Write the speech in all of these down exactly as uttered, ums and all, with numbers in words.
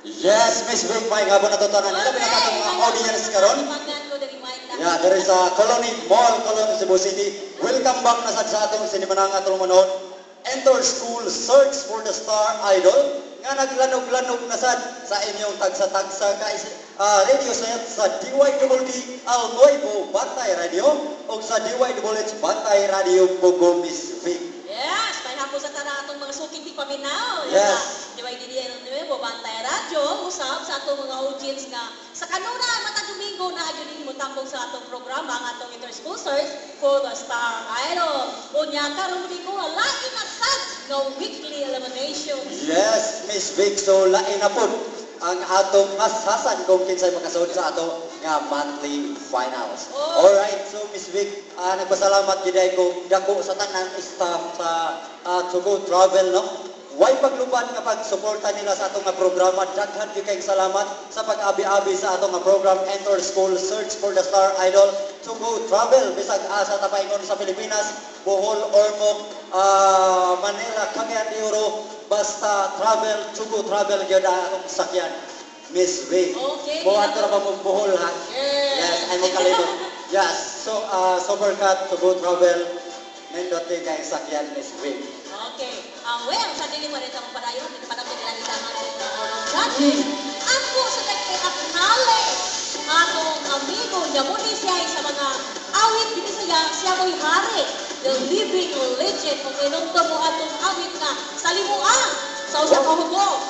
Yes, Miss Vic, may nga po natutunan nila. Pinakatong mga audience karon. Yeah, there is a Colony Mall, Colony, Cebu City. Welcome back na sa atong sinimananga tulumanon. Enter school, search for the star idol. Nga naglanog-lanog na sad sa inyong tagsa-tagsa ka uh, radio set sa D Y D D Al Nuevo Bantay Radio o sa D Y W H Bantay Radio Bugo, Miss Vic. Yes, may hapon sa tara atong mga suking di paminaw. Yes. D Y D D Al Nuevo Bantay Radio, usap sa atong mga audience nga sa kanuna matag Domingo na adyo mo tambong sa atong programa ang atong inter-school search for the star idol. Unya karon Domingo lain na sad nga weekly elimination. Yes, Miss Vic, so lain na po ang atong masasan kung kinsay makasud sa ato nga monthly finals. Oh. Alright, so Miss Vic, uh, nagpasalamat giday ko dako sa tanan staff sa uh, Tugo Travel, no? Way paglubad nga pagsuporta nila sa atong nga programa. Daghan gyud kay salamat sa pag-abi-abi sa atong nga program Enter School Search for the Star Idol. Tugo Travel bisag asa ta paingon sa Pilipinas, Bohol, Ormoc, uh, Manila, Cagayan de Oro, basta travel, Tugo Travel gyud atong sakyan. Miss Vic. Okay. Buhat ra ba mo Bohol ha? Yes. Yes, ay mo kalimot. Yes, so uh, Supercat, Tugo Travel, nindot kay sakyan, Miss Vic. Okay. Ang uh, well, sa diling rin sa mga padayon, hindi pa natin nila nilangan sa mga orang judges. Ako sa nag-acknowledge atong amigo niya muli siya sa mga awit dito siya, siya mo'y hari. The living legend kung inungto mo atong awit na sa limuang sa usap Oh. kahugong.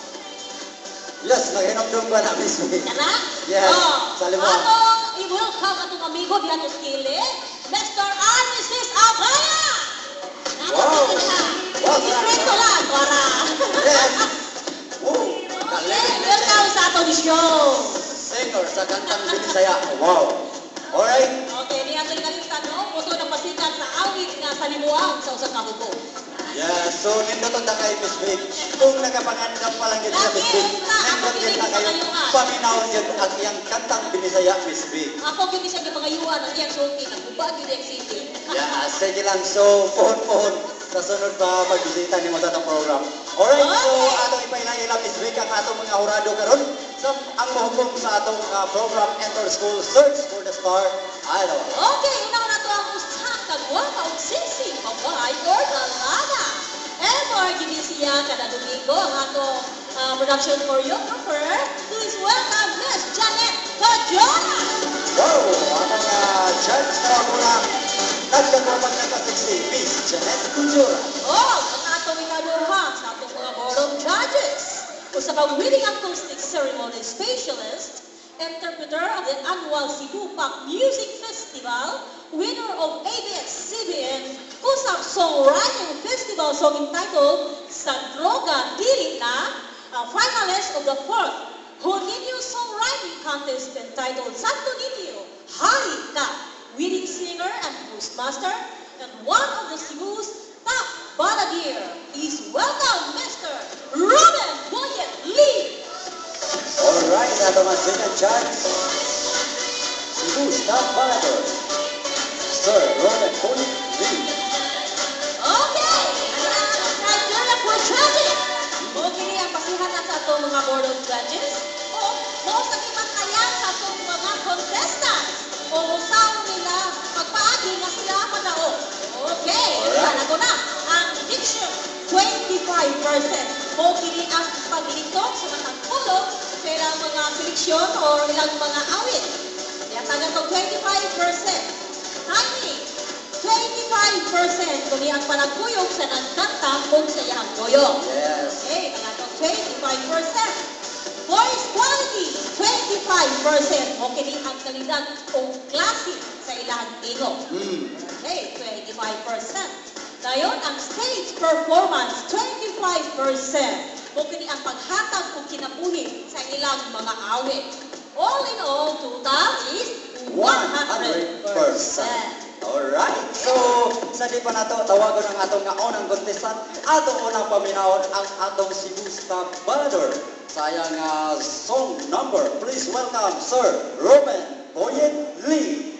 Yes, nag-inom ba na, Miss Vic? Kana? Yes, Oh, sa limuang. atong i-welcome atong amigo diyan sa skillet, Mister Armisis Abaya! Wow! Wow! Ipreto lang, Cora! Yes! Woo! Okay, Galing! welcome sa atong show! Singer sa kantang Binisaya. Wow! Alright? Okay, niya sa ikalitan, no? Puso ng pasikat sa awit nga sa limuang sa usang kahugo. Yes, so nindot na kay Miss Vic. Kung nagapangandam pa lang yun sa Miss Vic, nindot yun na kayo paminawon yun ang iyang kantang Binisaya, Miss Vic. Ako yun siya gipangayuan ang iyang sulti, nagbubag yun yung city. Yeah, sige lang. So, pohon-pohon sa sunod pa pagbisita ni mo sa itong program. Alright, so atong ipainailang Miss Vic ang atong mga hurado karon sa ang mahukom sa atong uh, program Enter School Search for the Star Idol. Okay, una na to ang usang kagwapa o singsing babae or lalana. And for siya kada Domingo ang atong uh, production choreographer. Please welcome Miss Janet Cajona. Wow! Atong uh, judge na mula nagkagwapag na kasiksi, Miss Janet Cajona. Oh, ang atong ikaduha sa atong mga board of judges. Usa ka winning acoustic ceremony specialist, interpreter of the annual Cebu Pop Music Festival, winner of A B S C B N Usap Songwriting Festival song entitled Sa Droga Dili Na, a finalist of the fourth Juninho Songwriting Contest entitled Santo Niño, Hari Ka, winning singer and postmaster, and one of the Cebu's top balladeer. Please welcome Mister Ruben Boyet Lee. Alright, atong ang second judge, Cebu Staff Balladeer, Sir Robert Holy Lee. Okay, ang criteria for judging. Okay, ang basihan na sa itong mga board of judges. O, mo sa kimantayan sa itong mga contestants. O, usaw nila magpaagi na sila manao. Okay, yan ako na. Ang diction, twenty-five percent. O, kini ang paglitong sa mga tulog sa ilang mga seleksyon o ilang mga awit. Yan taga itong twenty-five percent. Timing, twenty-five percent. Kuni ang panagkuyog sa nagkanta kung sa iyang kuyog. Yes. Okay, taga itong twenty-five percent. Voice quality, twenty-five percent. Okay, di ang kalidad o klase sa ilang tingog. Hmm. Okay, twenty-five percent. Ngayon, ang stage performance, twenty-five percent. Okay, di ang paghatag o kinabuhi sa ilang mga awit. All in all, total is one hundred percent. Alright, so sa di pa nato tawagon ang atong nga unang contestant, ato unang paminawon ang atong Cebu Staff Balladeer. Sayang uh, song number, please welcome Sir Ruben Boyet Lee.